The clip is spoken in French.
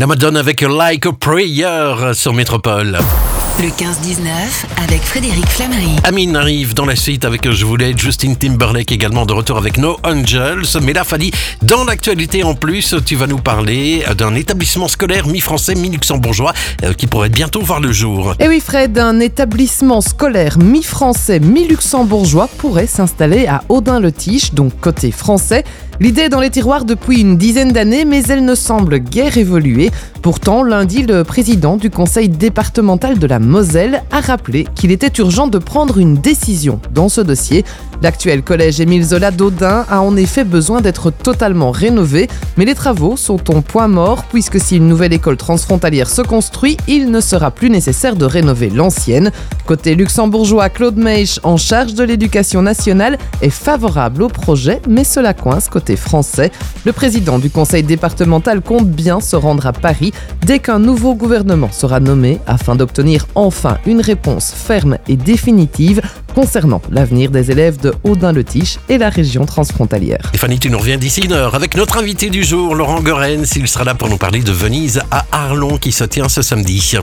La Madone avec Like a Prayer sur Métropole. Le 15-19 avec Frédéric Flamery. Amine arrive dans la suite avec Je voulais, Justin Timberlake également de retour avec No Angels. Mais là, Fanny, dans l'actualité en plus, tu vas nous parler d'un établissement scolaire mi-français, mi-luxembourgeois qui pourrait bientôt voir le jour. Et oui Fred, un établissement scolaire mi-français, mi-luxembourgeois pourrait s'installer à Audun-le-Tiche, donc côté français. L'idée est dans les tiroirs depuis une dizaine d'années, mais elle ne semble guère évoluer. Pourtant, lundi, le président du conseil départemental de la Moselle a rappelé qu'il était urgent de prendre une décision dans ce dossier. L'actuel collège Émile Zola d'Audun a en effet besoin d'être totalement rénové, mais les travaux sont au point mort puisque si une nouvelle école transfrontalière se construit, il ne sera plus nécessaire de rénover l'ancienne. Côté luxembourgeois, Claude Meich, en charge de l'éducation nationale, est favorable au projet, mais cela coince côté français. Le président du conseil départemental compte bien se rendre à Paris dès qu'un nouveau gouvernement sera nommé afin d'obtenir enfin une réponse ferme et définitive concernant l'avenir des élèves de Audun-le-Tiche et la région transfrontalière. Et Fanny, tu nous reviens d'ici une heure avec notre invité du jour, Laurent Goerens. Il sera là pour nous parler de Venise à Arlon qui se tient ce samedi.